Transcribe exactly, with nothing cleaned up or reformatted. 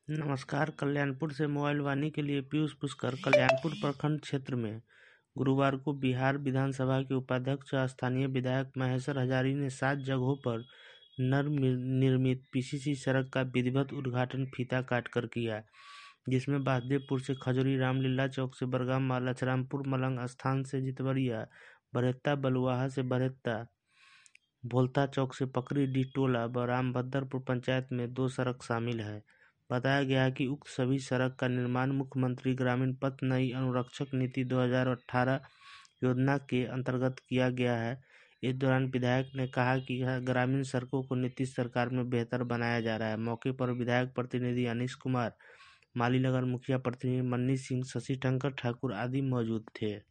नमस्कार। कल्याणपुर से मोबाइल वाणी के लिए पीयूष पुष्कर। कल्याणपुर प्रखंड क्षेत्र में गुरुवार को बिहार विधानसभा के उपाध्यक्ष और स्थानीय विधायक महेश्वर हजारी ने सात जगहों पर नवनिर्मित पीसीसी सड़क का विधिवत उद्घाटन फीता काटकर किया, जिसमें बासदेवपुर से खजूरी, रामलीला चौक से बरगामा, लछरामपुर मलंग स्थान से जितवरिया, बरहेत्ता बलुआहा से बरहेत्ता, भोलता चौक से पकरी डी टोला व रामभद्रपुर पंचायत में दो सड़क शामिल है। बताया गया कि उक्त सभी सड़क का निर्माण मुख्यमंत्री ग्रामीण पथ नई अनुरक्षक नीति दो हज़ार अठारह योजना के अंतर्गत किया गया है। इस दौरान विधायक ने कहा कि ग्रामीण सड़कों को नीतीश सरकार में बेहतर बनाया जा रहा है। मौके पर विधायक प्रतिनिधि अनीश कुमार, माली नगर मुखिया प्रतिनिधि मन्नी सिंह, शशि टंकर ठाकुर आदि मौजूद थे।